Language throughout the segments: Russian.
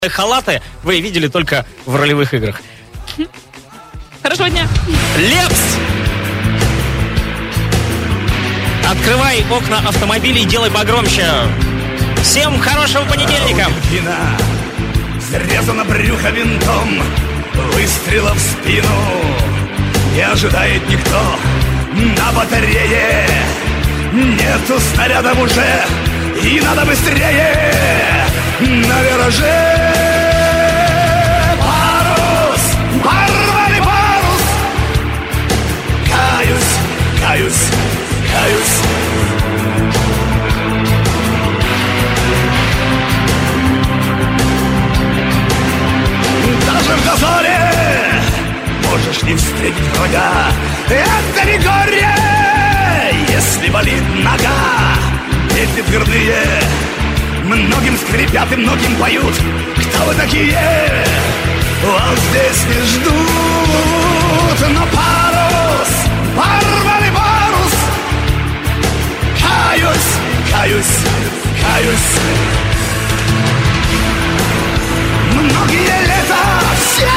халаты вы видели только в ролевых играх. Хорошего дня. Лепс! Открывай окна автомобилей, делай погромче. Всем хорошего понедельника. Вина, срезано брюхо винтом, выстрела в спину. Не ожидает никто на батарее. Нету снарядов уже, и надо быстрее. На вираже парус, порвали парус. Каюсь. Даже в дозоре можешь не встретить врага. Это не горе, если болит нога. Петли твердые многим скрипят и многим поют. Кто вы такие? Вас здесь не ждут. Но парус, порвали парус. Каюсь. Многие лета все,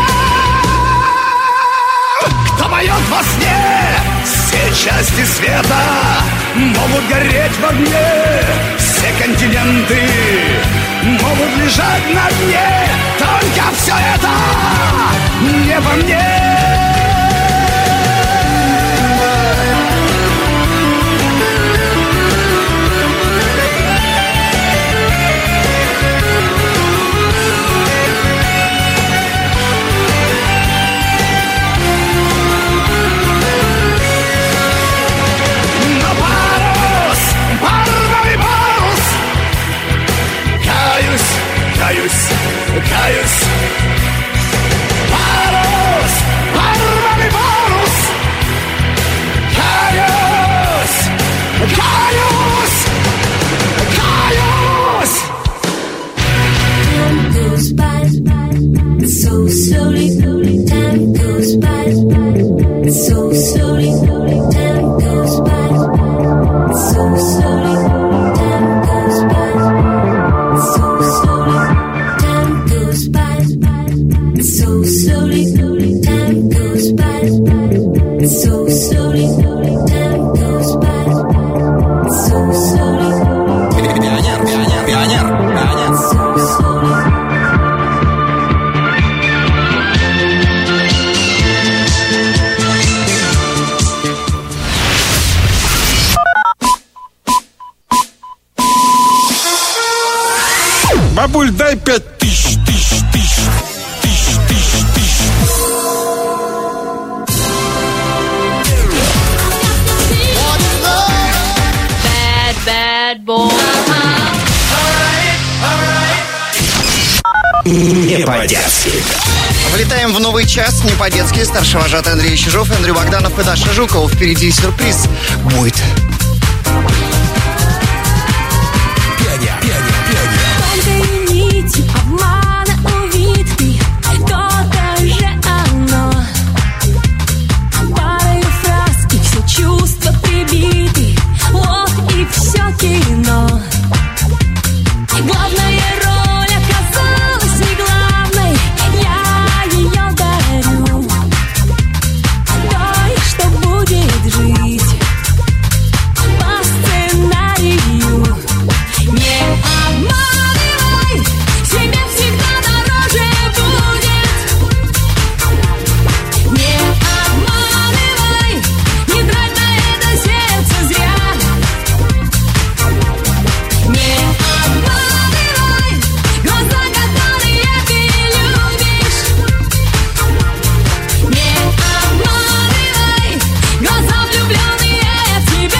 кто поет во сне, все части света могут гореть в огне. Все континенты могут лежать на дне. Только все это не во мне. Каюсь. Парус, порвали парус. Каюсь. Time goes by so slowly. Time goes by so slowly. Time goes by so slowly. Time goes by so slowly. Time goes by so slowly. Time goes by so slowly. Time goes by so slowly. Пионер. So slowly. Бабуль, дай 5000. Bad boy. Не по-детски. Влетаем в новый час, не по-детски. Старший вожатый Андрей Чижов, Андрей Богданов и Даша Жукова. Впереди сюрприз будет. Тонкой нитью обмана увиты, то-то же оно. Парою фраз и все чувства прибиты. Вот и все кино. Главная роль оказалась не главной. Я ее дарю той, что будет жить по сценарию. Не обманывай, себе всегда дороже будет. Не обманывай, не трать на это сердце зря. Не обманывай, глаза, которые ты любишь. Не обманывай, глаза, влюбленные в тебя.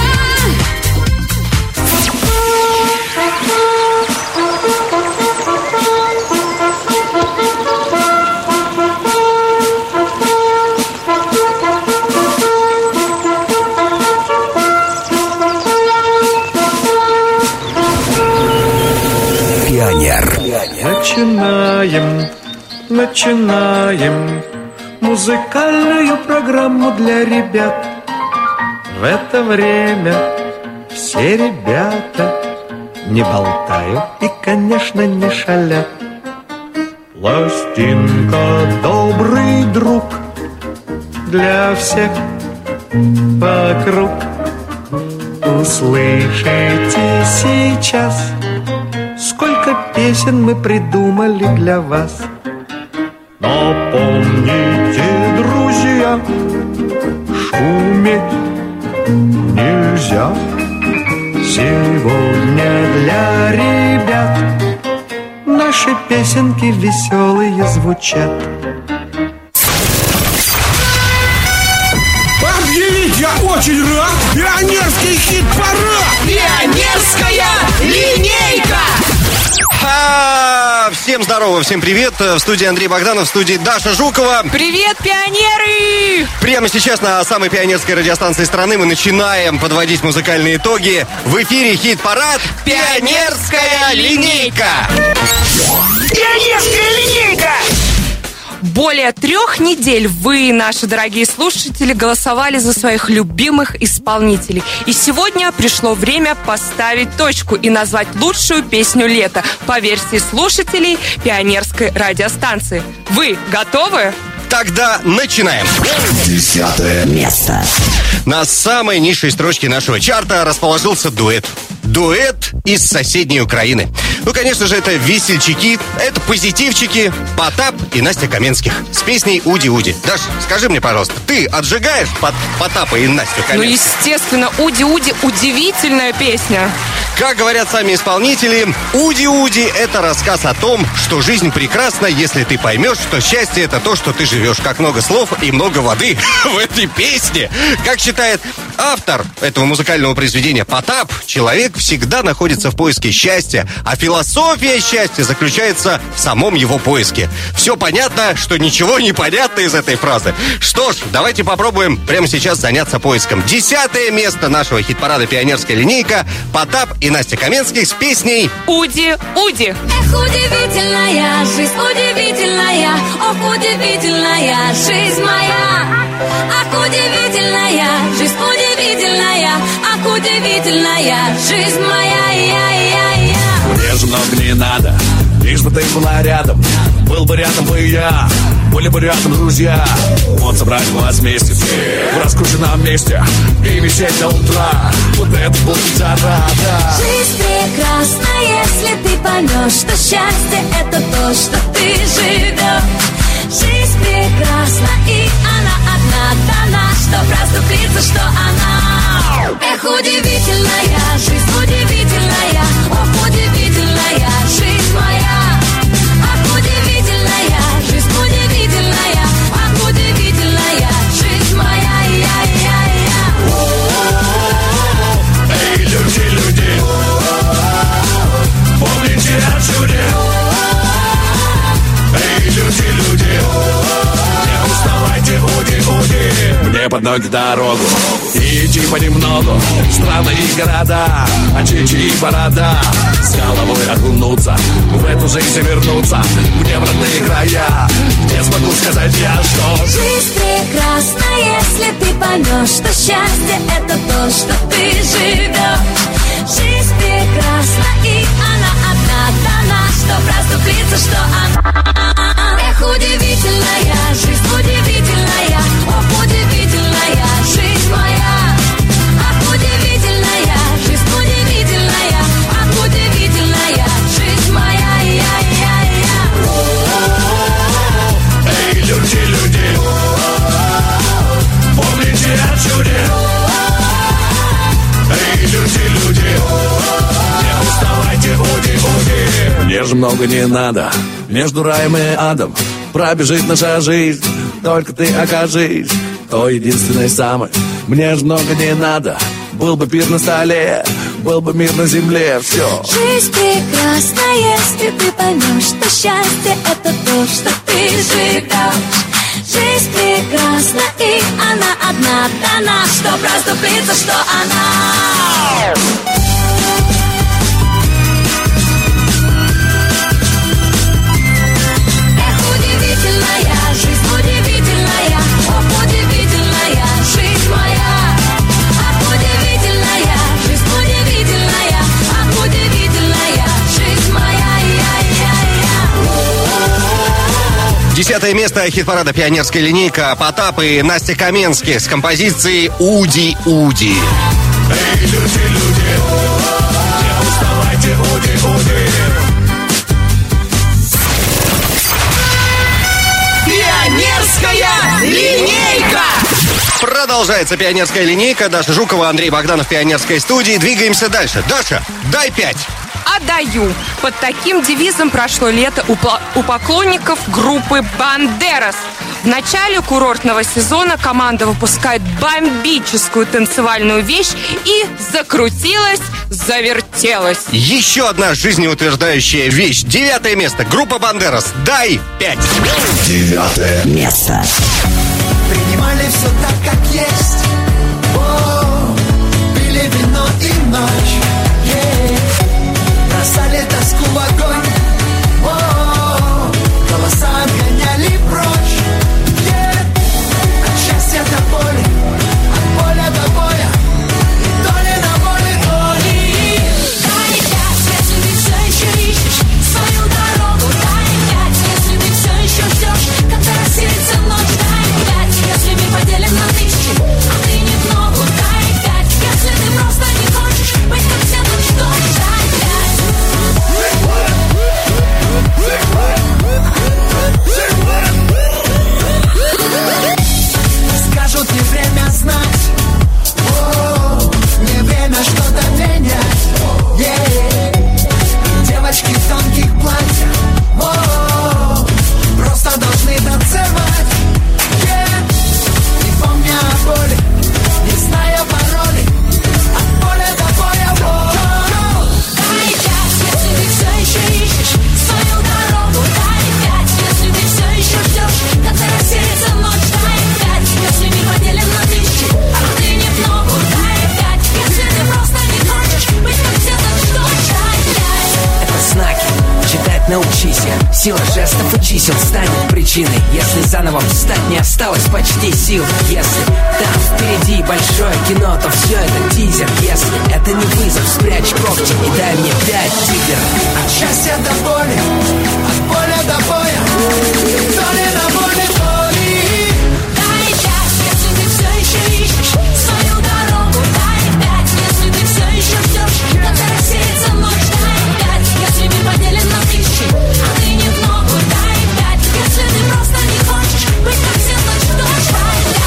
Начинаем музыкальную программу для ребят. В это время все ребята не болтают и, конечно, не шалят. Пластинка добрый друг для всех вокруг. Услышите сейчас, сколько песен мы придумали для вас. Но помните, друзья, шуметь нельзя. Сегодня для ребят наши песенки веселые звучат. Объявить я очень рад! Пионерский хит-парад! Пионерская линейка! Всем здорово, всем привет. В студии Андрей Богданов, в студии Даша Жукова. Привет, пионеры! Прямо сейчас на самой пионерской радиостанции страны мы начинаем подводить музыкальные итоги. В эфире хит-парад «Пионерская линейка». Пионерская линейка! Более 3 недель вы, наши дорогие слушатели, голосовали за своих любимых исполнителей. И сегодня пришло время поставить точку и назвать лучшую песню лета по версии слушателей пионерской радиостанции. Вы готовы? Тогда начинаем. 10 место. На самой низшей строчке нашего чарта расположился дуэт. Дуэт из соседней Украины. Ну, конечно же, это весельчаки, это позитивчики Потап и Настя Каменских с песней «Уди-Уди». Даш, скажи мне, пожалуйста, ты отжигаешь Потапа и Настю Каменских? Ну, естественно, «Уди-Уди» — удивительная песня. Как говорят сами исполнители, «Уди-Уди» — это рассказ о том, что жизнь прекрасна, если ты поймешь, что счастье — это то, что ты живешь. Как много слов и много воды в этой песне. Как считает автор этого музыкального произведения Потап, человек всегда находится в поиске счастья, а философия счастья заключается в самом его поиске. Все понятно, что ничего не понятно из этой фразы. Что ж, давайте попробуем прямо сейчас заняться поиском. 10 место нашего хит-парада «Пионерская линейка». Потап и Настя Каменских с песней «Уди-Уди». Эх, удивительная жизнь, удивительная, ох, удивительная жизнь моя. Ах, удивительная жизнь, удивительная, ах, удивительная жизнь моя. Мне же много не надо, лишь бы ты была рядом. Был бы рядом бы я, были бы рядом друзья. Вот собрать вас вместе в раскрученном месте и висеть до утра. Вот это будет зарада. Жизнь прекрасна, если ты поймешь, что счастье — это то, что ты живешь. Жизнь прекрасна, и она одна дана, чтоб расступиться, что она. Эх, удивительная жизнь, удивительная, ох, удивительная жизнь моя. Ах, удивительная жизнь, удивительная, ах, удивительная жизнь моя. Эй, люди, помните о чуде. Эй, люди, не уставайте, уди, мне под ноги дорогу. И идти понемногу, страны и города, очечи и борода. С головой окунуться, в эту жизнь вернуться, мне в родные края, где смогу сказать я, что жизнь прекрасна, если ты поймешь, что счастье — это то, что ты живешь. Жизнь прекрасна, и она одна дана, чтоб расступиться, что она. Эх, удивительная жизнь, удивительная, ох, удивительная жизнь моя. Ах, удивительная жизнь, удивительная, ах, удивительная жизнь моя. эй, люди, помните о чуде. Эй, люди, не уставайте, уди. Мне же много не надо, между раем и адом пробежит наша жизнь, только ты окажись той единственной самой. Мне же много не надо, был бы пир на столе, был бы мир на земле, все. Жизнь прекрасна, если ты поймешь, что счастье — это то, что ты живешь. Жизнь прекрасна, и она одна дана, чтоб расступиться, что она. Эх, удивительная жизнь, удивительная, ох, удивительная жизнь моя. Ах, удивительная жизнь, удивительная, ах, удивительная жизнь моя. 10 место хит-парада «Пионерская линейка». Потап и Настя Каменский с композицией «Уди-Уди». Эй, люди, не уставайте, уди-уди. Пионерская линейка! Продолжается «Пионерская линейка». Даша Жукова, Андрей Богданов в «Пионерской студии». Двигаемся дальше. Даша, дай 5. Отдаю. Под таким девизом прошло лето у поклонников группы «Бандерас». В начале курортного сезона команда выпускает бомбическую танцевальную вещь и закрутилась, завертелась. Еще одна жизнеутверждающая вещь. 9 место. Группа «Бандерас». Дай 5. 9 место. Принимали все так, как есть. О, пили вино и ночь. Бросали тоску в огонь. О, голоса отгоняли прочь. От счастья до боли, от поля до боя. И доли на воле доли. Дай 5, если ты все еще ищешь свою дорогу. Дай 5, если ты все еще ждешь, когда рассеется ночь. Дай 5, если мы поделим на тысячи, а ты не в ногу. Дай 5, если ты просто не хочешь быть как все, так что дай 5. Скажут, не время знать. О, не время что-то менять. Девочки в тонких платьях. О, просто должны танцевать. Не помня о боли, не зная пароли. От поля до боя. Дай 5, если ты все еще ищешь свою дорогу. Дай 5, если ты все еще ждешь, когда рассеется ночь. Дай 5, если мы поделим на тысячи, а ты не в ногу. Дай 5, если ты просто не хочешь быть как все, так что дай 5. Это знаки, читать научись их. Сила жестов и чисел станет причиной. Если заново встать не осталось почти сил. Если там впереди большое кино, то все это тизер. Если это не вызов, спрячь когти и дай мне 5, тигр. От счастья до боли, от поля до боя. Доли на воле доли. Дай 5, если ты все еще ищешь свою дорогу. Дай 5, если ты все еще ждешь, когда рассеется ночь. Дай 5, если мы поделим на тысячи, а ты не в ногу. Дай 5, если ты просто не хочешь быть как все, так что дай 5.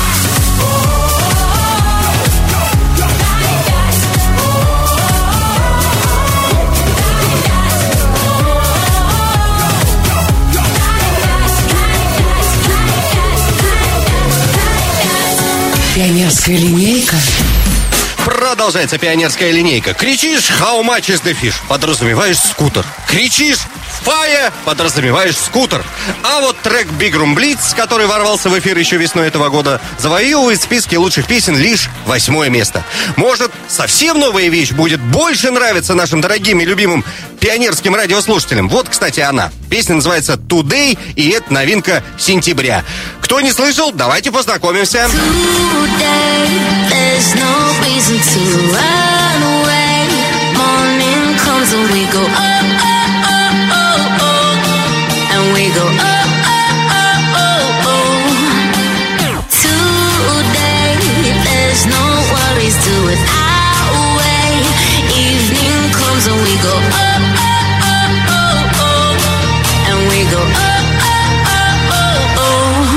Пионерская линейка. Продолжается «Пионерская линейка». Кричишь «How much is the fish?» Подразумеваешь скутер. Кричишь «Fire?» Подразумеваешь скутер. А вот трек Big Room Blitz, который ворвался в эфир еще весной этого года, завоевывает в списке лучших песен лишь 8 место. Может, совсем новая вещь будет больше нравиться нашим дорогим и любимым пионерским радиослушателям? Вот, кстати, она. Песня называется «Today», и это новинка сентября. Кто не слышал, давайте познакомимся. There's no reason to run away. Morning comes and we go up, up, up, oh, oh. And we go up, up, up, oh, oh. Today, there's no worries, do it our way. Evening comes and we go up, up, up, oh, oh. And we go up, up, up, oh, oh.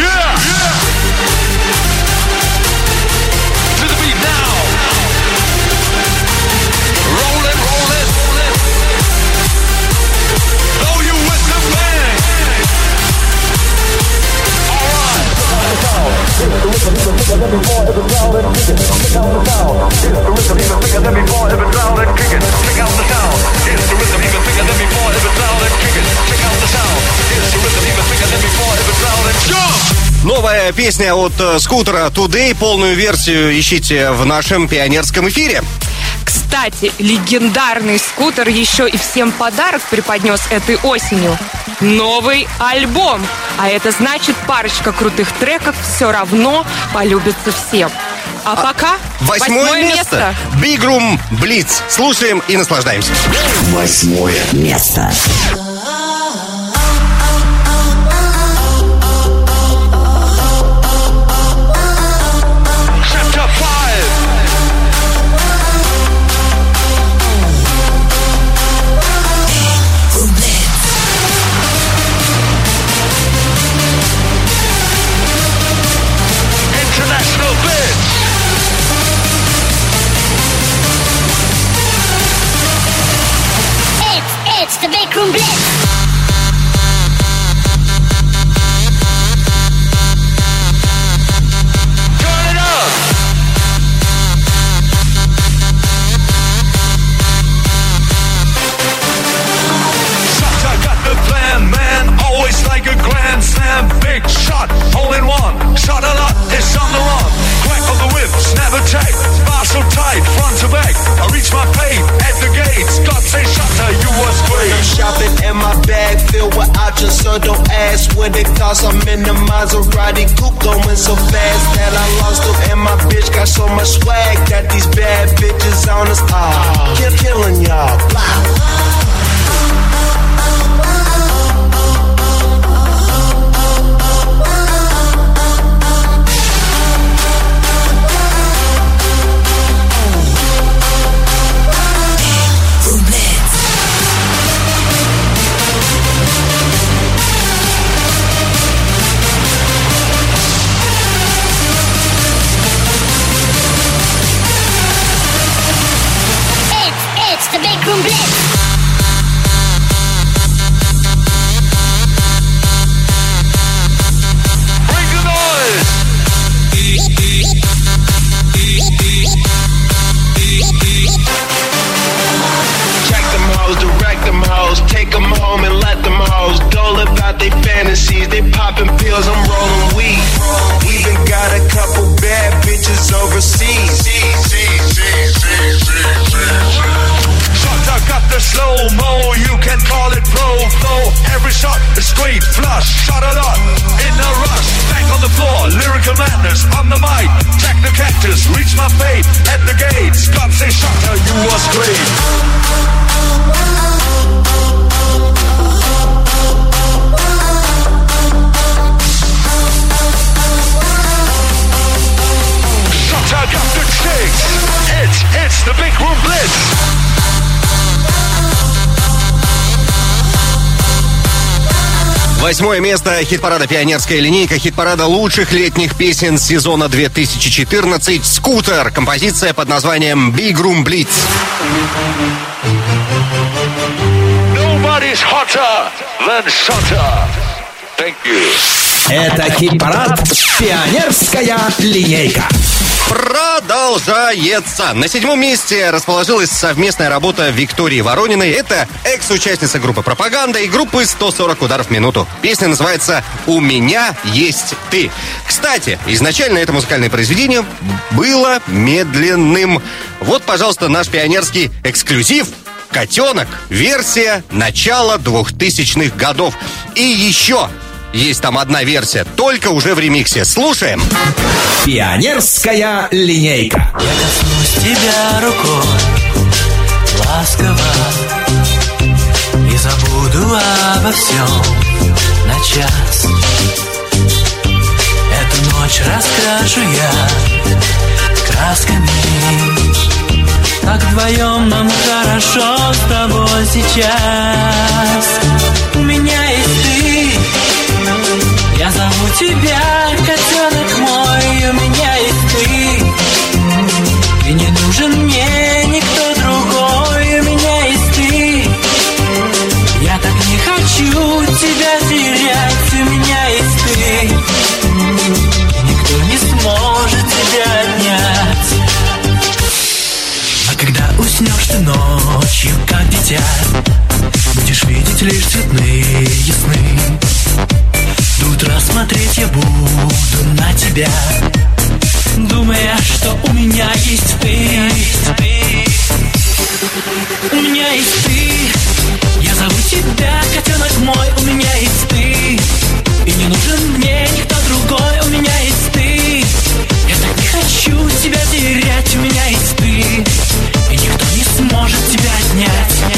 Новая песня от скутера Today. Полную версию ищите в нашем пионерском эфире. Кстати, легендарный скутер еще и всем подарок преподнес этой осенью. Новый альбом. А это значит, парочка крутых треков все равно полюбится всем. А пока 8 место. Big Room Blitz. Слушаем и наслаждаемся. 8 место. culture, so don't ask what it costs. I'm in the Maserati coupe going so fast that I lost them. And my bitch got so much swag that these bad bitches on us. Killing y'all. It's the Big Room Blitz. Bring the noise. Check them hoes, direct them hoes, take them home and let them hoes go live out they fantasies. They popping pills, I'm rolling weed. Even got a couple bad bitches overseas. I got the slow-mo, you can call it pro flow. Every shot is straight flush, shot it up in a rush. Back on the floor, lyrical madness on the mic. Check the cactus, reach my fate at the gates. God say Shutter, you was great. Shutter got the chicks. It's the Big Room Blitz. Восьмое место. Хит-парада «Пионерская линейка». Хит-парада лучших летних песен сезона 2014. «Скутер». Композиция под названием «Big Room Blitz». Nobody's hotter than Shutter. Thank you. Это хит-парад «Пионерская линейка». Продолжается. На седьмом месте расположилась совместная работа Виктории Ворониной. Это экс-участница группы «Пропаганда» и группы «140 ударов в минуту». Песня называется «У меня есть ты». Кстати, изначально это музыкальное произведение было медленным. Вот, пожалуйста, наш пионерский эксклюзив. «Котенок». Версия начала 2000-х годов. И еще есть там одна версия, только уже в ремиксе. Слушаем. Пионерская линейка. Я коснусь тебя рукой ласково и забуду обо всем на час. Эту ночь раскрашу я красками. Так вдвоем нам хорошо с тобой сейчас. У меня есть ты. Я зову тебя, котенок мой, у меня есть ты. И не нужен мне никто другой, у меня есть ты. Я так не хочу тебя терять, у меня есть ты. И никто не сможет тебя отнять. А когда уснешь ты ночью, как дитя, будешь видеть лишь цветные сны. До утра смотреть я буду на тебя, думая, что у меня есть ты. У меня есть ты. Я зову тебя, котенок мой, у меня есть ты. И не нужен мне никто другой, у меня есть ты. Я так не хочу тебя терять, у меня есть ты. И никто не сможет тебя отнять.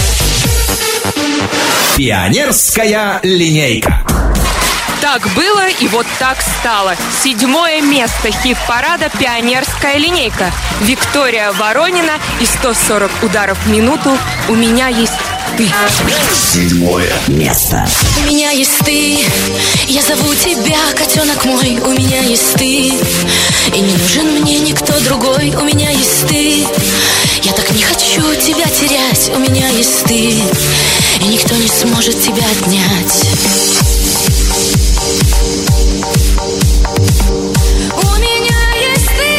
Пионерская линейка. Так было и вот так стало. Седьмое место хит-парада «Пионерская линейка». Виктория Воронина и 140 ударов в минуту. У меня есть ты. Седьмое место. У меня есть ты, я зову тебя, котенок мой, у меня есть ты. И не нужен мне никто другой, у меня есть ты. Я так не хочу тебя терять, у меня есть ты. И никто не сможет тебя отнять. У меня есть ты.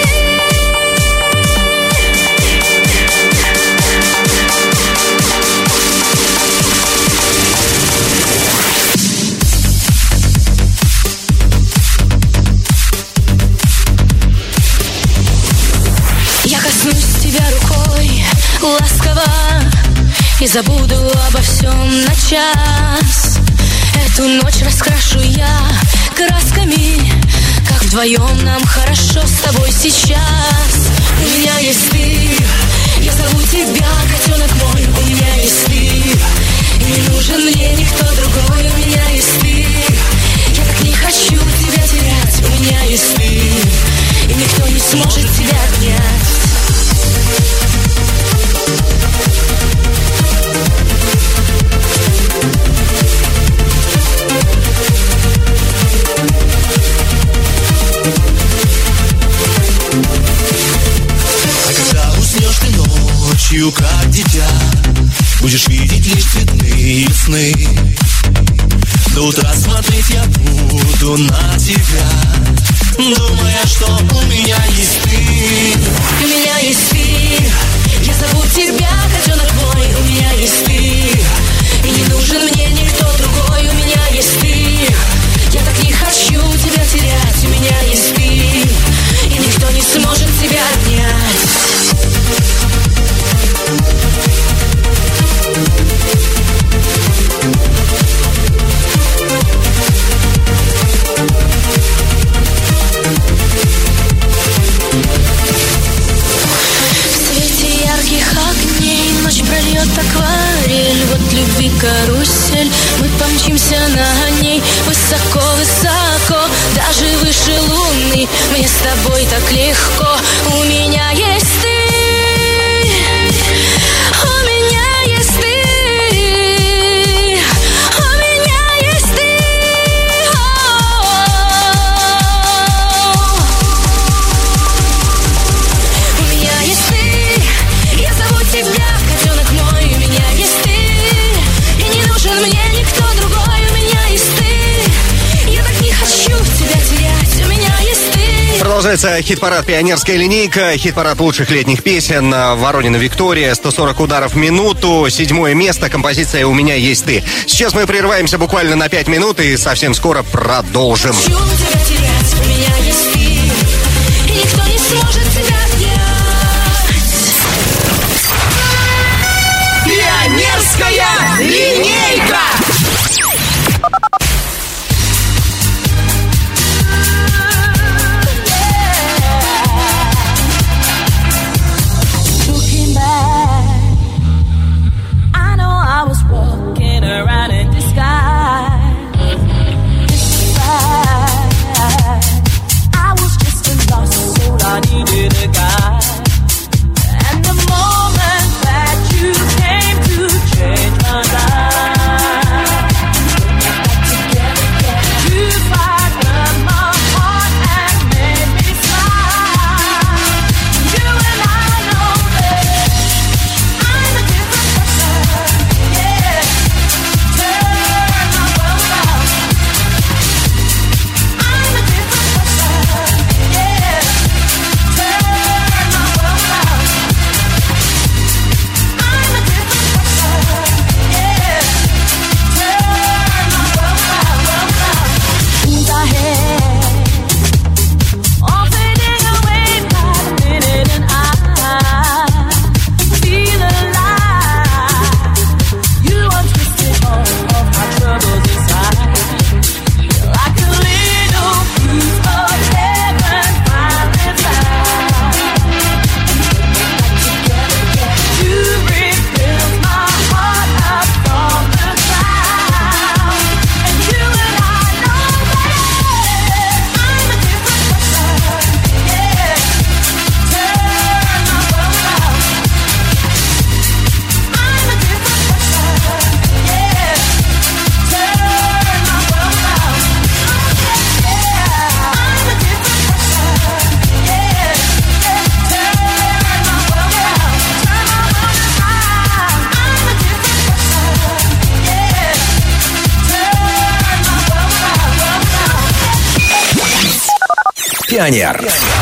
Я коснусь тебя рукой ласково и забуду обо всем на час. Эту ночь раскрашу я красками, как вдвоем нам хорошо с тобой сейчас. У меня есть ты, я зову тебя, котенок мой. У меня есть ты, и не нужен мне никто другой. У меня есть ты, я так не хочу тебя терять. У меня есть ты, и никто не сможет тебя обнять. А когда уснешь ты ночью, как дитя, будешь видеть лишь цветные сны. До утра смотреть я буду на тебя, думая, что у меня есть ты. У меня есть ты, я зову тебя, котенок мой. У меня есть ты, и не нужен мне никто другой. У меня есть ты, я так не хочу тебя терять. У меня есть ты, и никто не сможет тебя отнять. Ночь прольет акварель, вот любви карусель. Мы помчимся на ней высоко-высоко, даже выше луны. Мне с тобой так легко. У меня есть ты, у меня есть ты, у меня есть ты. У меня есть ты, я зову тебя, котенок мой. У меня есть ты, и не нужен мне никто другой. У меня есть ты, я так не хочу тебя терять. У меня есть ты. Продолжается хит-парад «Пионерская линейка», хит-парад лучших летних песен. Воронина Виктория, 140 ударов в минуту, 7 место, композиция «У меня есть ты». Сейчас мы прерываемся буквально на 5 минут и совсем скоро продолжим. Хочу тебя терять. У меня есть ты, и никто не сможет тебя отнять. Пионерская линейка. Looking back, I know I was walking around in disguise. I was just a lost soul, I needed a guide. And the moment that you came to change my life, you frightened my heart and made me smile. You and I know that I'm a different person, yeah. Turn my world around. I'm a different person, yeah. Turn my world around. I'm a different person, yeah. Turn my world around. Who's ahead? All fading away by the minute, and I feel alive. You untwisted all of my troubles inside. Like a little piece of heaven finally found. You rebuilt my heart up from the ground. And you and I know that I'm a different person, yeah. Turn my world around. I'm a different person, yeah. Turn my world around. Yeah, I'm a different person, yeah. Turn my world around. Turn my world around. I'm a different person, yeah. Turn my world around. Пионер.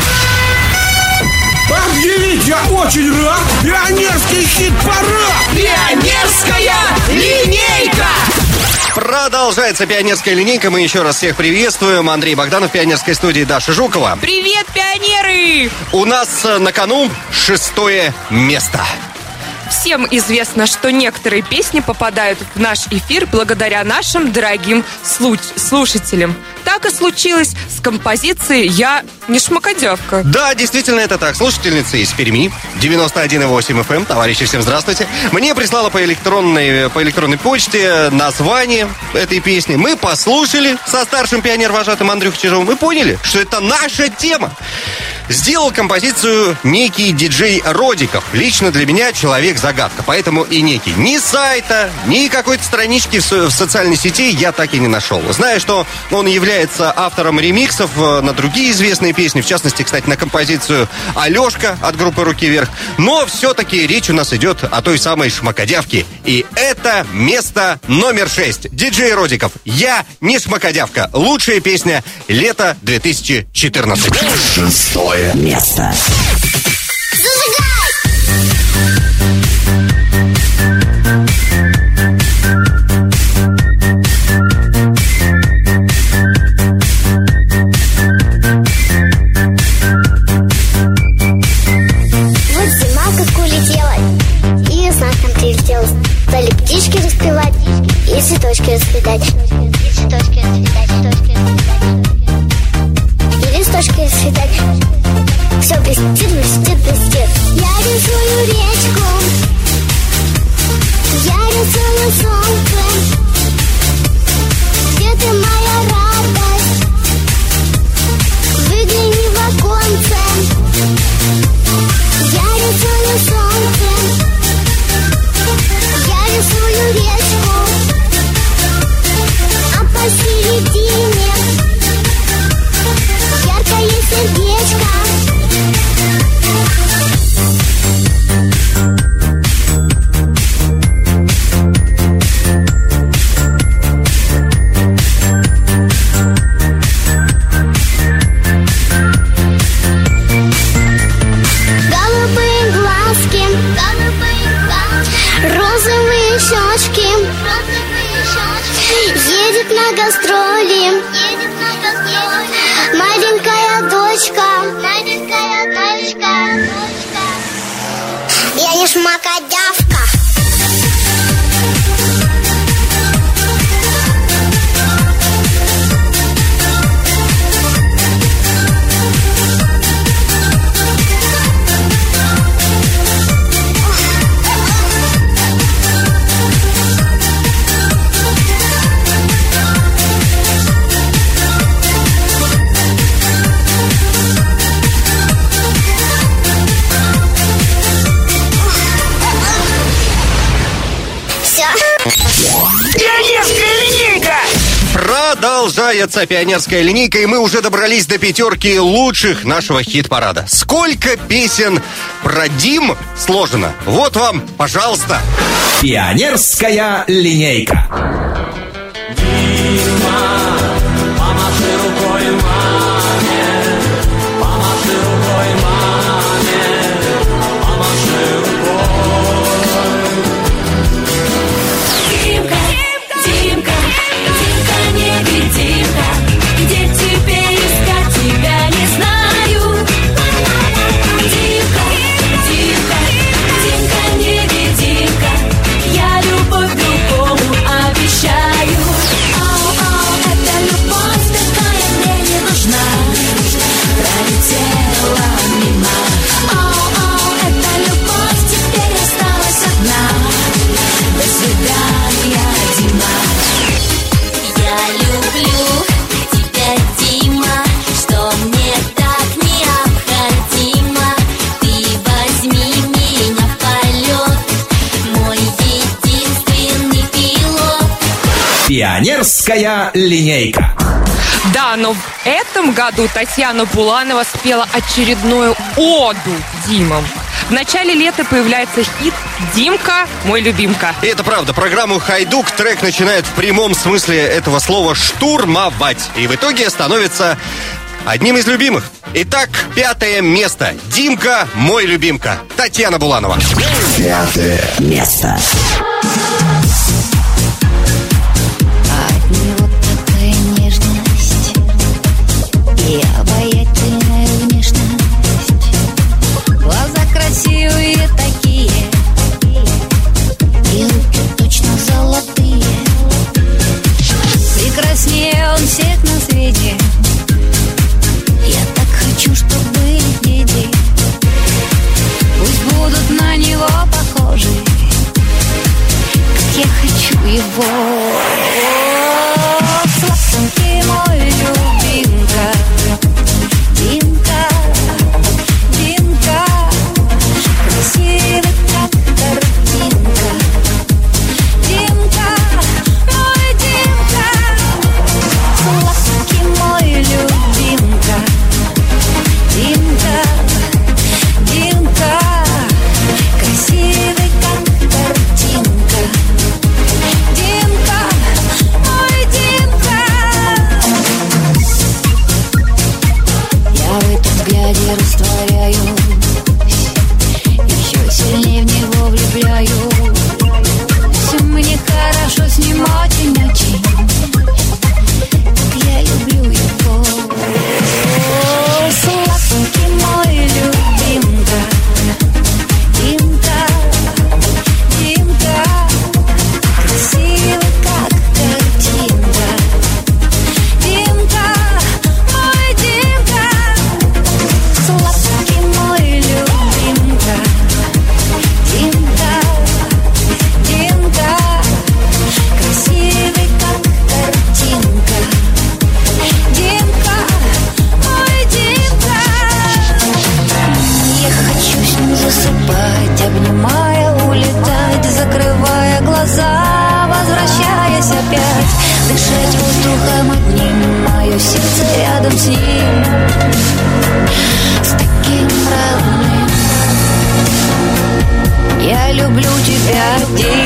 Объявить я очень рад. Пионерский хит-парад. Пионерская линейка. Продолжается «Пионерская линейка». Мы еще раз всех приветствуем. Андрей Богданов в пионерской студии, Даша Жукова. Привет, пионеры! У нас на кону 6 место. Всем известно, что некоторые песни попадают в наш эфир благодаря нашим дорогим слушателям. Так и случилось с композицией «Я не шмакодявка». Да, действительно это так. Слушательница из Перми, 91,8 FM, товарищи, всем здравствуйте. Мне прислала по электронной почте название этой песни. Мы послушали со старшим пионер-вожатым Андрюхой Чижовым и поняли, что это наша тема. Сделал композицию некий диджей Родиков. Лично для меня человек-загадка. Поэтому и некий ни сайта, ни какой-то странички в социальной сети я так и не нашел. Знаю, что он является автором ремиксов на другие известные песни. В частности, кстати, на композицию «Алешка» от группы «Руки вверх». Но все-таки речь у нас идет о той самой шмакодявке. И это место номер 6. Диджей Родиков. «Я не шмакодявка». Лучшая песня лета 2014. Шестое место. Вот зима как улетела, и весна к нам прилетела. Стали птички распевать и цветочки расцветать. И листочки расцветать. Все блестит, блестит, блестит. Я рисую речку, я рисую солнце. Где ты, моя радость? Выгляни в оконце. Я рисую солнце, я рисую речку, а посередине яркое сердечко. Голубые глазки, розовые щечки. Едет на гастроли маленькая дочка. Я не шмакодявка. Продолжается пионерская линейка, и мы уже добрались до пятерки лучших нашего хит-парада. Сколько песен про Дим сложено? Вот вам, пожалуйста. Пионерская линейка. Дима, помаши рукой маме, помаши рукой маме, помаши рукой. Димка, Димка, Димка, невидимка, где теперь искать тебя не знаю. Димка, Димка, Димка, невидимка, я любовь другому обещаю. Ау-ау, эта любовь такая мне не нужна, пролетела мимо. Ау-ау, эта любовь теперь осталась одна. До свидания, Дима. Я люблю тебя, Дима, что мне так необходимо. Ты возьми меня в полет, мой единственный пилот. Пионерская линейка. Да, но в этом году Татьяна Буланова спела очередную оду Димам. В начале лета появляется хит «Димка, мой любимка». И это правда, программу «Хайдук» трек начинает в прямом смысле этого слова штурмовать. И в итоге становится одним из любимых. Итак, 5 место. «Димка, мой любимка». Татьяна Буланова. 5 место. От него такая нежность и обаятельная внешность. Глаза красивые такие, рядом с ним, с таким родным. Я люблю тебя,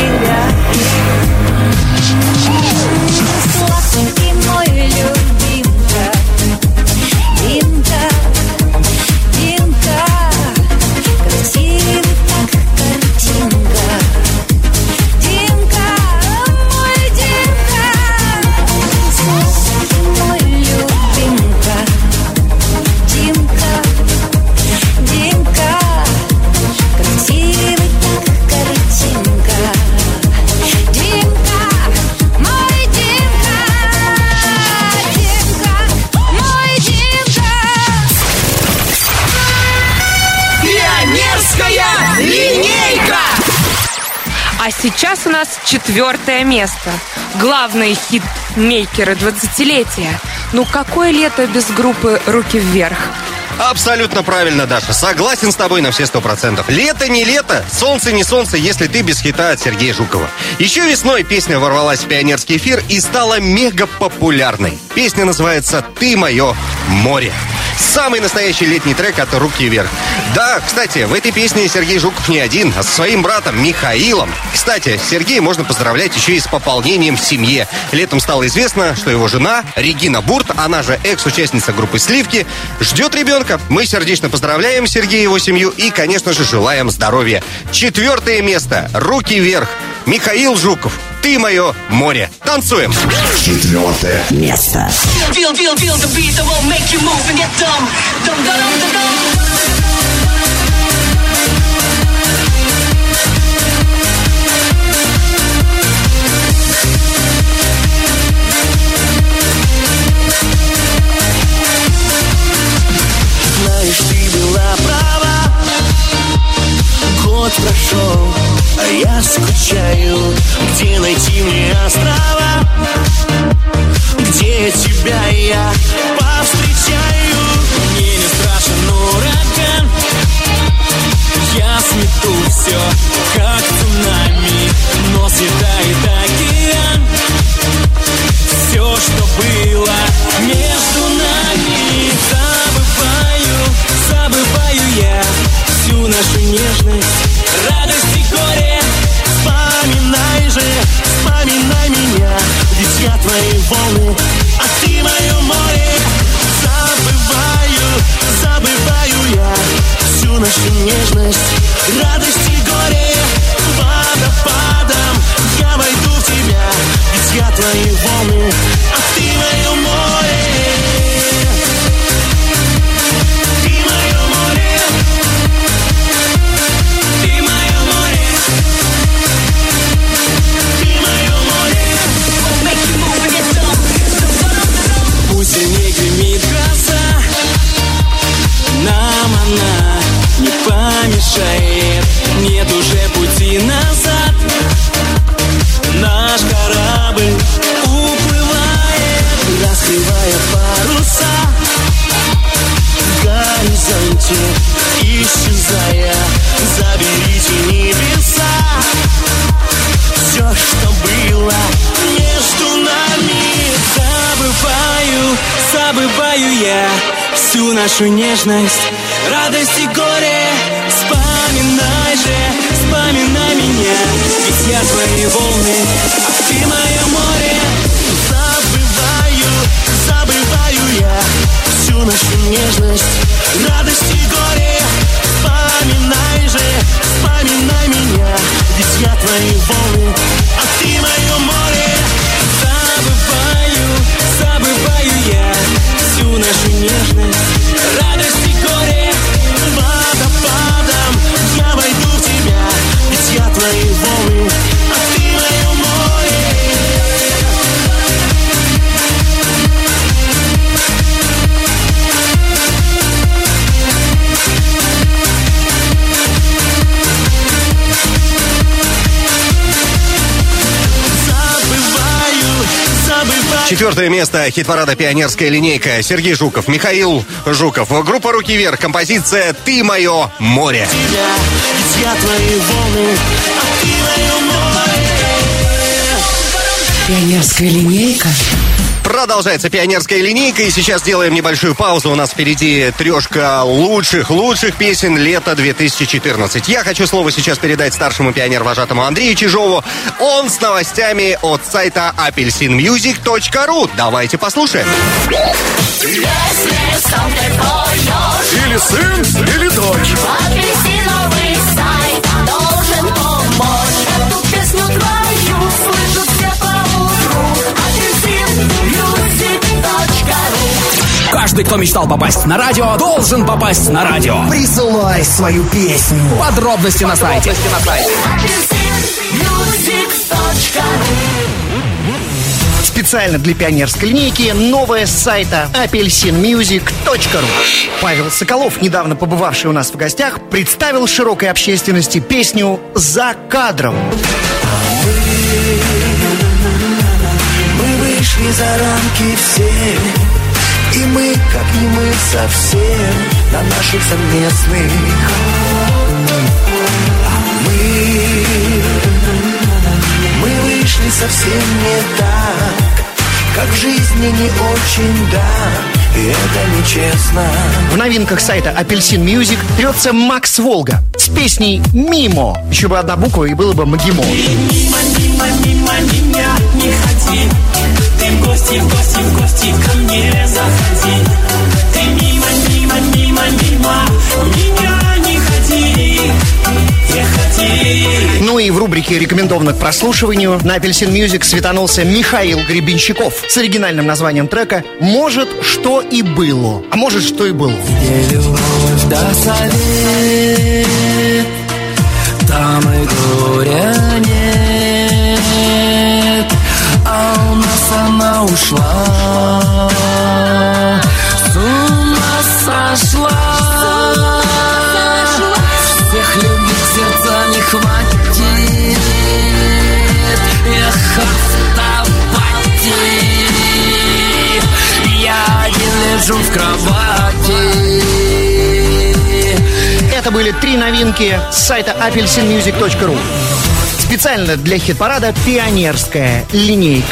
сладкий мой любимка, Димка, Димка, красивый как картинка. Димка, мой Димка, сладкий мой любимка, Димка, Димка, красивый как картинка. Димка, мой Димка, Димка, мой Димка. Пионерская линейка! А сейчас у нас 4 место. Главные хит-мейкеры 20-летия. Ну какое лето без группы «Руки вверх»? Абсолютно правильно, Даша. Согласен с тобой на все 100%. Лето не лето, солнце не солнце, если ты без хита от Сергея Жукова. Еще весной песня ворвалась в пионерский эфир и стала мега популярной. Песня называется «Ты мое море». Самый настоящий летний трек от «Руки вверх». Да, кстати, в этой песне Сергей Жуков не один, а со своим братом Михаилом. Кстати, Сергея можно поздравлять еще и с пополнением в семье. Летом стало известно, что его жена Регина Бурт, она же экс-участница группы «Сливки», ждет ребенка. Мы сердечно поздравляем Сергея и его семью и, конечно же, желаем здоровья. 4 место. «Руки вверх». Михаил Жуков. «Ты мое море». Танцуем. 4 Место. Feel the beat that won't make you move and get dumb. Dumb, dumb, dumb, dumb. Знаешь, ты была права. Год прошел, а я скучаю. Где найти мне острова? Где тебя я повстречаю? Мне не страшен ураган. Я смету все, как цунами. Но светает океан. Все, что было между нами. Забываю я всю нашу нежность, радость и горе. Вспоминай меня, ведь я твои волны, а ты мое море. Забываю я всю нашу нежность, радость и горе. Водопадом я войду в тебя, ведь я твои волны, а ты мое море. Сильней гремит гроза, нам она не помешает. Нет уже пути назад, наш корабль уплывает, раскрывая паруса в горизонте, исчезая. Заберите небеса все, что было между нами. Забываю я всю нашу нежность, радость и горе. Вспоминай меня, ведь я твои волны, а ты мое море. Забываю я всю нашу нежность, радость и горе. Вспоминай меня, ведь я твои волны, а ты мое море. Забываю я всю нашу нежность, радость и горе. Водопадом я войду в тебя, ведь я твои волны, а ты мое море. Забываю. 4 место. Хит-парада «Пионерская линейка». Сергей Жуков, Михаил Жуков. Группа «Руки вверх». Композиция «Ты мое море». Пионерская линейка. Продолжается пионерская линейка, и сейчас делаем небольшую паузу. У нас впереди трешка лучших песен лета 2014. Я хочу слово сейчас передать старшему пионер-вожатому Андрею Чижову. Он с новостями от сайта apelsinmusic.ru. Давайте послушаем. Если сам ты поешь, Или сын, или дочь. апельсиновый сайт должен помочь. Эту песню твою слышат все поутру. apelsinmusic.ru. Каждый, кто мечтал попасть на радио, должен попасть на радио. Присылай свою песню. Подробности на сайте. apelsinmusic.ru. Специально для пионерской линейки новое с сайта apelsinmusic.ru. Павел Соколов, недавно побывавший у нас в гостях, представил широкой общественности песню «За кадром». Мы вышли за рамки все, и мы, как не мы совсем, на наших совместных. Мы вышли совсем не так, как в жизни не очень, да, и это нечестно. В новинках сайта Apelsin Music трется Макс Волга с песней «Мимо». Еще бы одна буква, и было бы «Магимо». Мимо меня не ходи, ты в гости ко мне заходи. Ты мимо меня не ходи, не ходи. Ну и в рубрике рекомендованных к прослушиванию на Apelsin Music светанулся Михаил Гребенщиков с оригинальным названием трека «Может, что и было». А может, что и было. Где любовь да совет, там и горя нет, а у нас она ушла, с ума сошла. Всех любить сердца не хватит, эх, автопати. Я один лежу в кровати. Это были 3 новинки с сайта apelsinmusic.ru. Специально для хит-парада «Пионерская линейка».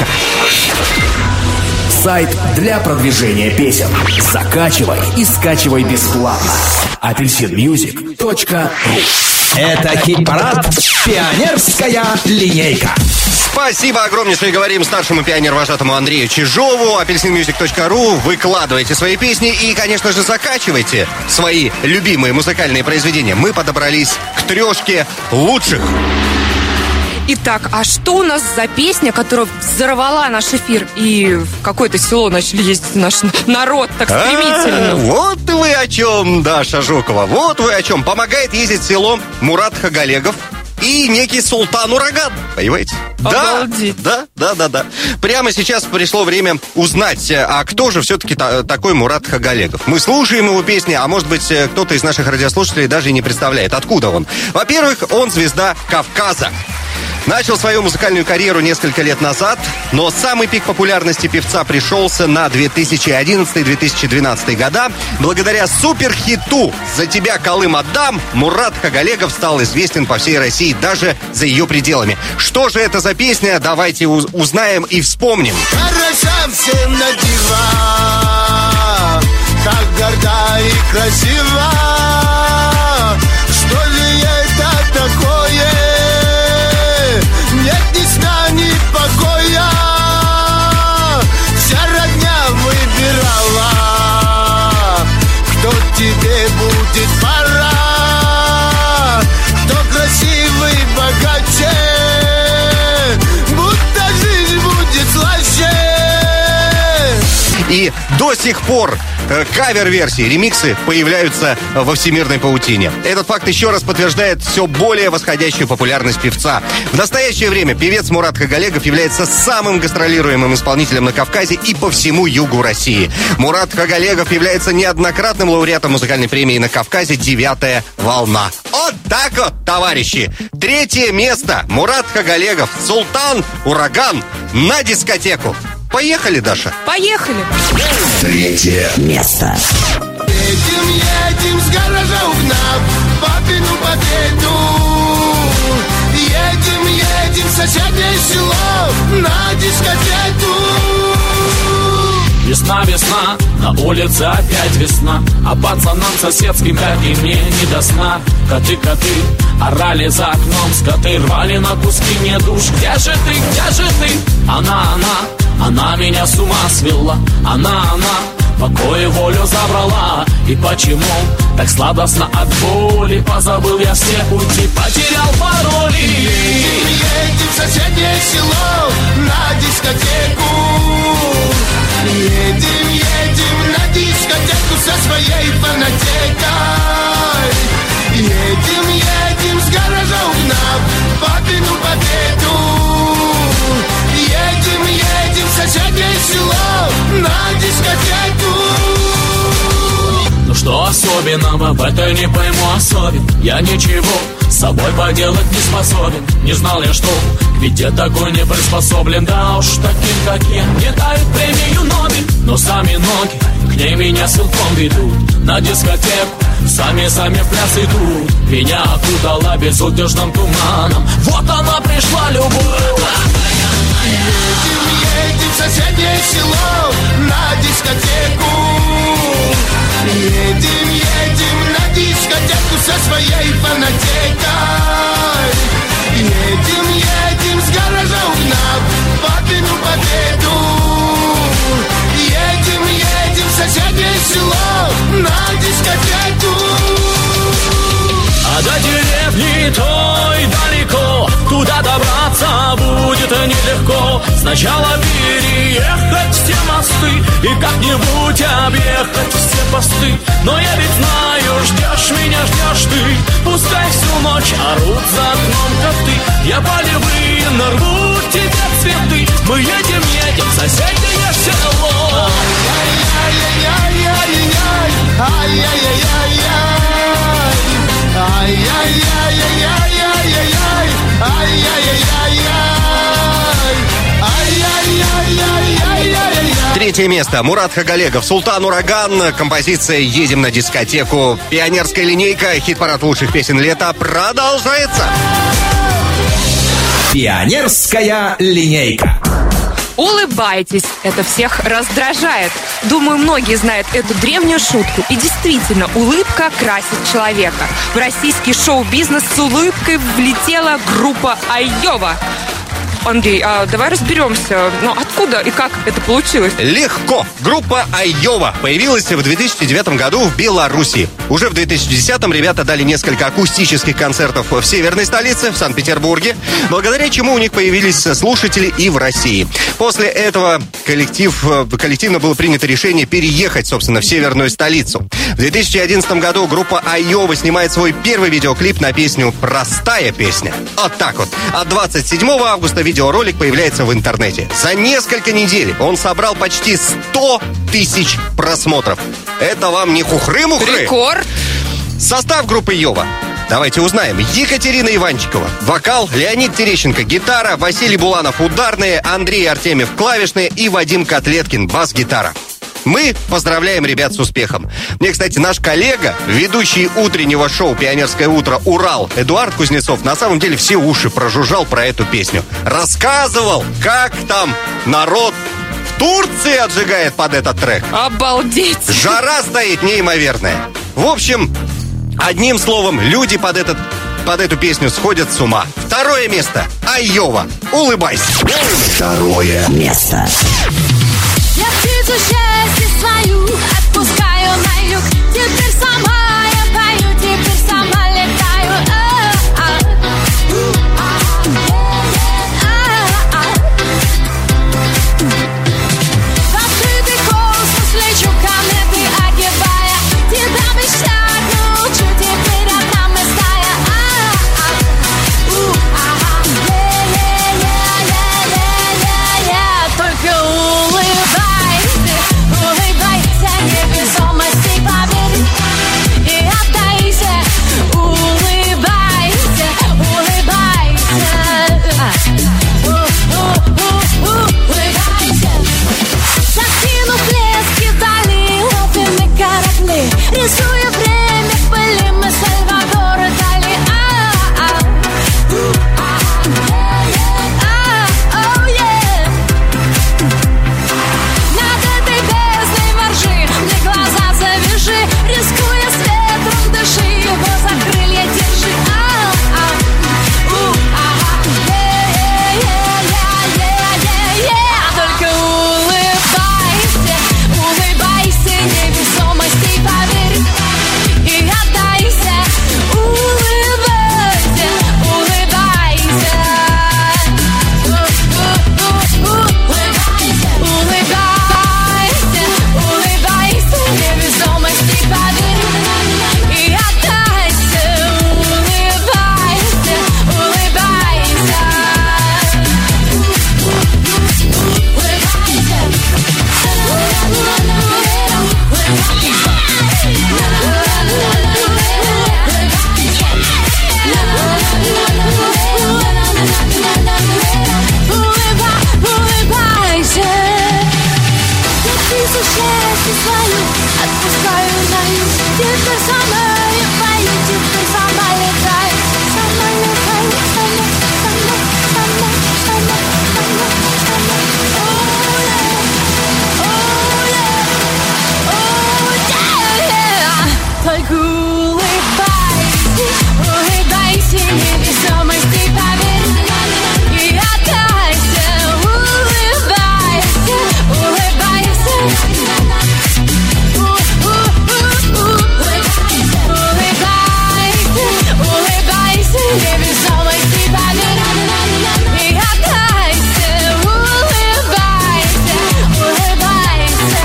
Сайт для продвижения песен. Закачивай и скачивай бесплатно. apelsinmusic.ru. Это хит-парад «Пионерская линейка». Спасибо огромнейшее говорим старшему пионер-вожатому Андрею Чижову. apelsinmusic.ru. Выкладывайте свои песни и, конечно же, закачивайте свои любимые музыкальные произведения. Мы подобрались к трешке лучших. Итак, а что у нас за песня, которая взорвала наш эфир? И в какое-то село начали ездить наш народ так стремительно. Вот вы о чем, Даша Жукова. Вот вы о чем. Помогает ездить в село Мурат Хагалегов и некий Султан Ураган. Понимаете? Обалдеть. Да. Прямо сейчас пришло время узнать, а кто же все-таки такой Мурат Хагалегов. Мы слушаем его песни, а может быть, кто-то из наших радиослушателей даже и не представляет, откуда он. Во-первых, он звезда Кавказа. Начал свою музыкальную карьеру несколько лет назад, но самый пик популярности певца пришелся на 2011-2012 года. Благодаря суперхиту «За тебя Колым отдам» Мурат Хагалегов стал известен по всей России, даже за ее пределами. Что же это за песня? Давайте узнаем и вспомним. Хороша всем на диван, так горда и красива. Что же это такое? Нет ни сна, ни покоя. Вся родня выбирала, кто тебе будет пора, кто красивый, богаче, будто жизнь будет слаще. И до сих пор кавер-версии, ремиксы появляются во всемирной паутине. Этот факт еще раз подтверждает все более восходящую популярность певца. В настоящее время певец Мурат Хагалегов является самым гастролируемым исполнителем на Кавказе и по всему югу России. Мурат Хагалегов является неоднократным лауреатом музыкальной премии на Кавказе «9-я волна». Вот так вот, товарищи! 3-е место. Мурат Хагалегов, Султан Ураган на дискотеку. Поехали, Даша? Поехали! 3-е место. Едем с гаража угнав папину победу. Едем в соседнее село на дискотеку. Весна, весна, на улице опять весна, а пацанам соседским, как и мне, не до сна. Коты, коты, орали за окном, скоты рвали на куски мне душ. Где же ты, где же ты? Она меня с ума свела. Она, покой и волю забрала. И почему так сладостно от боли? Позабыл я все пути, потерял пароли. Едем в соседнее село на дискотеку. Едем на дискотеку со своей фанатекой. Едем с гаража угнав папину победу. Едем в соседнее село на дискотеку. Ну что особенного в этой не пойму особен. Я ничего с собой поделать не способен. Не знал я, что к беде такой не приспособлен. Да уж таким, как я, не дают премию Нобель. Но сами ноги к ней меня силком ведут. На дискотеку сами в пляс идут. Меня окутала безудержным туманом. Вот она пришла, любовь. Едем в соседнее село на дискотеку. Едем на дискотеку со своей фанатекой. Едем с гаража угнав папину победу. Едем в соседнее село на дискотеку. А до деревни той далеко, туда добраться будет нелегко. Сначала переехать все мосты и как-нибудь объехать все посты. Но я ведь знаю, ждешь меня, ждешь ты. Пускай всю ночь орут за окном коты. Я полевые нарву тебе цветы. Мы едем в соседнее село. Третье место. Мурат Хагалегов, Султан Ураган. Композиция «Едем на дискотеку». Пионерская линейка. Хит-парад лучших песен лета продолжается. Пионерская линейка. Улыбайтесь, это всех раздражает. Думаю, многие знают эту древнюю шутку. И действительно, улыбка красит человека. В российский шоу-бизнес с улыбкой влетела группа Айова. Андрей, а давай разберемся, откуда и как это получилось? Легко. Группа Айова появилась в 2009 году в Беларуси. Уже в 2010-м ребята дали несколько акустических концертов в северной столице, в Санкт-Петербурге, благодаря чему у них появились слушатели и в России. После этого коллективно было принято решение переехать, собственно, в северную столицу. В 2011 году группа Айова снимает свой первый видеоклип на песню «Простая песня». Вот так вот. А 27 августа видеоролик появляется в интернете. За несколько недель он собрал почти 100 тысяч просмотров. Это вам не хухры-мухры? Рекорд! Состав группы Айова. Давайте узнаем. Екатерина Иванчикова, вокал, Леонид Терещенко, гитара, Василий Буланов, ударные, Андрей Артемьев, клавишные и Вадим Котлеткин, бас-гитара. Мы поздравляем ребят с успехом. Мне, кстати, наш коллега, ведущий утреннего шоу «Пионерское утро» Урал, Эдуард Кузнецов, на самом деле все уши прожужжал про эту песню. Рассказывал, как там народ в Турции отжигает под этот трек. Обалдеть! Жара стоит неимоверная. В общем, одним словом, люди под эту песню сходят с ума. Второе место. Айова. Улыбайся. Второе место. Я птицу счастья свою отпускаю на юг. Теперь сама я пою, теперь сама летаю. В открытый космос лечу, кометы огибая. Тебя мечтать научу, теперь одна мы стая. Только улыбайся. песню свою отпускаю на юг. Теперь со мной я пою, теперь сама летай. Сама летай, сама, сама, сама, сама, сама, сама. Только улыбайся, улыбайся, невесомости поверь. И отдайся, улыбайся, улыбайся. Улыбайся, невесомости поверь. И отдайся, улыбайся, улыбайся.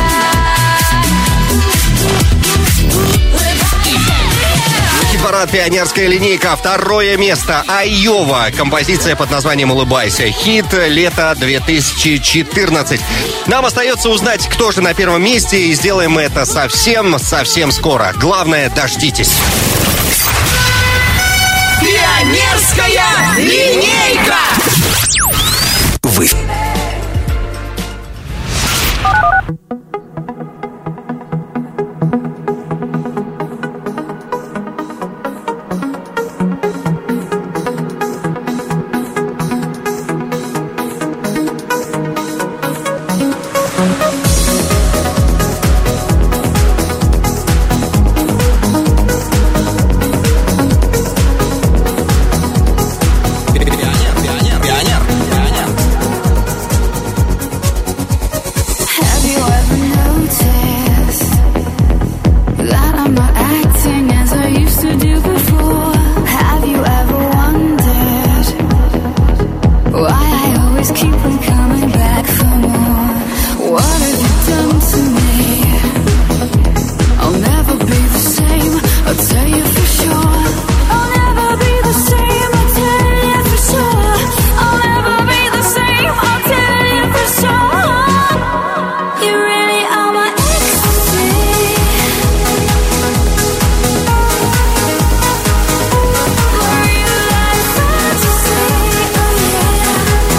Хит-парад «Пионерская линейка». Второе место. Айова. Композиция под названием «Улыбайся». Хит лета 2014. Нам остается узнать, кто же на первом месте, и сделаем мы это совсем скоро. Главное, дождитесь. Пионерская линейка. Вы. Have you ever noticed that I'm not acting as I used to do before? Have you ever wondered why I always keep on coming back for more? What have you done to me? I'll never be the same, I'll tell you for sure. I'll never be the same, I'll tell you for sure. I'll never be the same, I'll tell you for sure. You really are my ecstasy. Real life fantasy, oh yeah.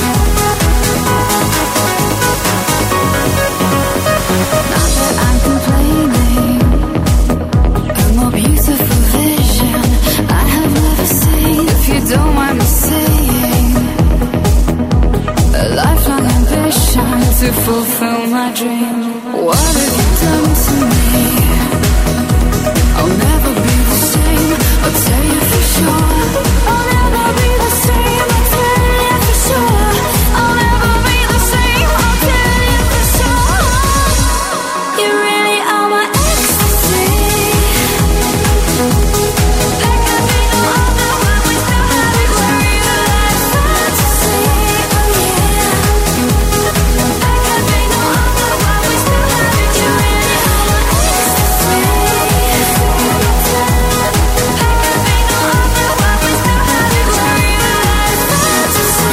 Not that I'm complaining. A more beautiful vision I have never seen. If you don't mind me saying, a lifelong ambition to fulfill my dream. What have you done to me? I'll never be the same, I'll tell you for sure. I'll never be the same, I'll tell you for sure. I'll never be the same, I'll tell you for sure. You really are my ecstasy. There can be no other when we still have it. Real life fantasy, oh yeah. There can be no other when we still have it. You really are my ecstasy. There can be no other when we still have it. Real life fantasy,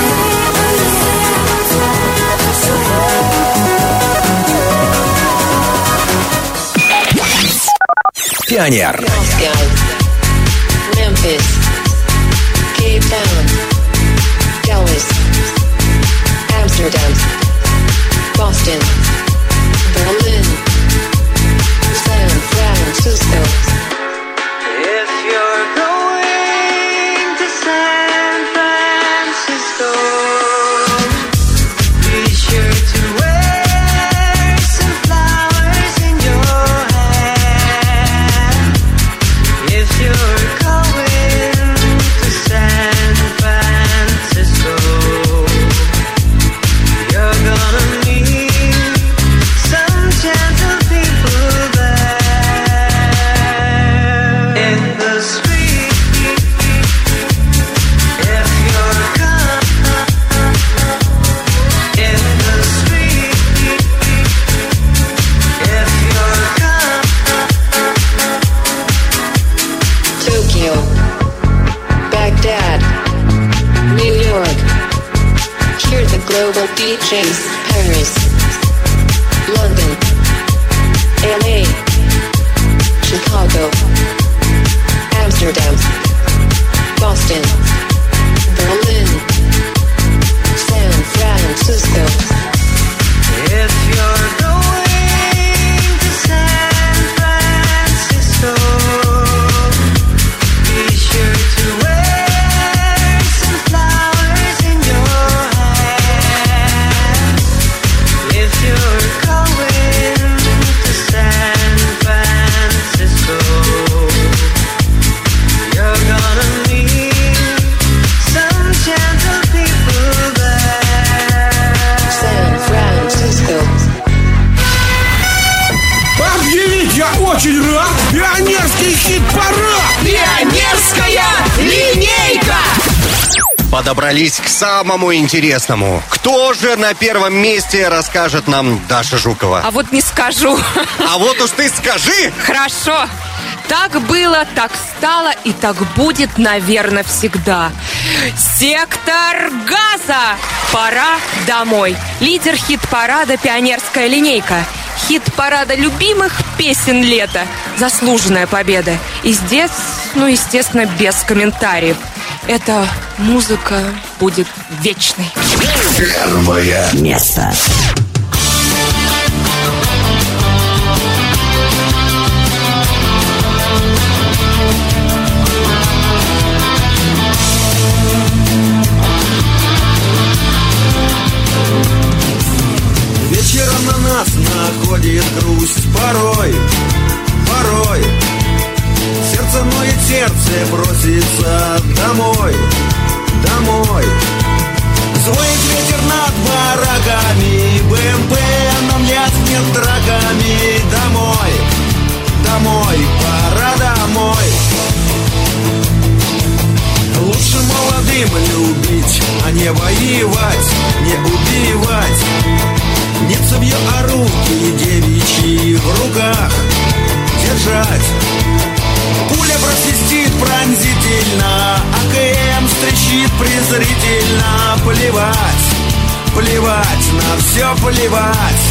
Пионер. Moscow, Memphis, Cape Town, Dallas, Amsterdam, Boston, Berlin, San Francisco. If you're going to San Francisco, be sure to wear some flowers in your hair. If you're going to San Francisco, you're gonna meet some gentle people there. In the street, if you're in the street, if you're Tokyo, Baghdad, New York. Hear the global DJs. Paris, London, LA, Chicago, Amsterdam, Boston, Berlin, San Francisco. If you're going Я очень рад! Пионерский хит-парад! Пионерская линейка! Подобрались к самому интересному. Кто же на первом месте, расскажет нам Даша Жукова. А вот не скажу. А вот уж ты скажи! Хорошо. Так было, так стало и так будет, наверное, всегда. Сектор газа. Пора домой. Лидер хит-парада «Пионерская линейка». Хит-парада любимых песен лета. Заслуженная победа. И здесь, естественно, без комментариев. Эта музыка будет вечной. Первое место. Вечером на нас находит грусть порой. Сердце ноет, сердце просится домой. Звонит ветер над бараками, БМП нам ляснет драками. Домой, пора домой. Лучше молодым любить, а не воевать, не убивать. Не цевьё, а руки девичьи в руках держать. Пуля просвистит пронзительно, АКМ стрещит презрительно. Плевать, на все плевать.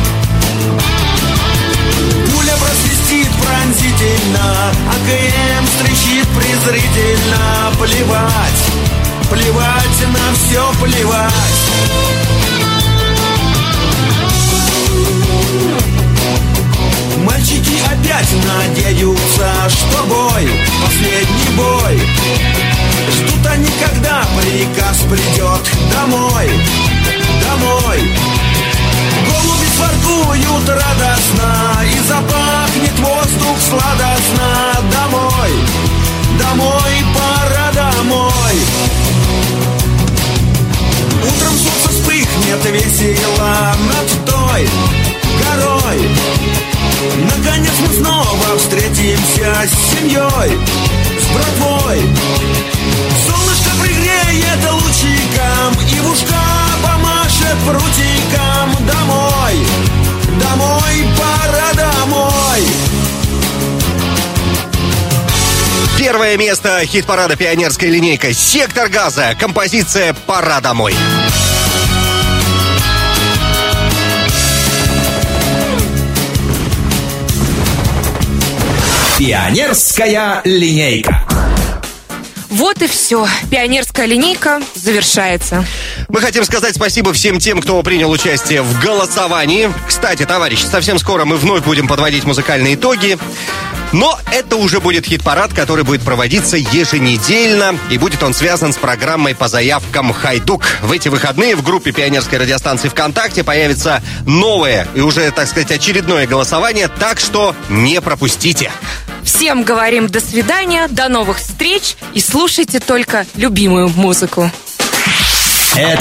Пуля просвистит пронзительно, АКМ стрещит презрительно. Плевать, на все плевать. Мальчики опять надеются, что бой, последний бой. Ждут они, когда приказ придет домой. Голуби своркуют радостно, и запахнет воздух сладостно. Домой, пора домой. Утром солнце вспыхнет весело над той горой. Наконец мы снова встретимся с семьей, с братвой. Солнышко пригреет лучиком и в ушка помашет прутиком. Домой, пора домой. Первое место хит-парада «Пионерская линейка». «Сектор газа». Композиция «Пора домой». Пионерская линейка. Вот и все. Пионерская линейка завершается. Мы хотим сказать спасибо всем тем, кто принял участие в голосовании. Кстати, товарищи, совсем скоро мы вновь будем подводить музыкальные итоги. Но это уже будет хит-парад, который будет проводиться еженедельно. И будет он связан с программой по заявкам «Хайдук». В эти выходные в группе пионерской радиостанции ВКонтакте появится новое и уже, так сказать, очередное голосование. Так что не пропустите. Всем говорим до свидания, до новых встреч и слушайте только любимую музыку. Это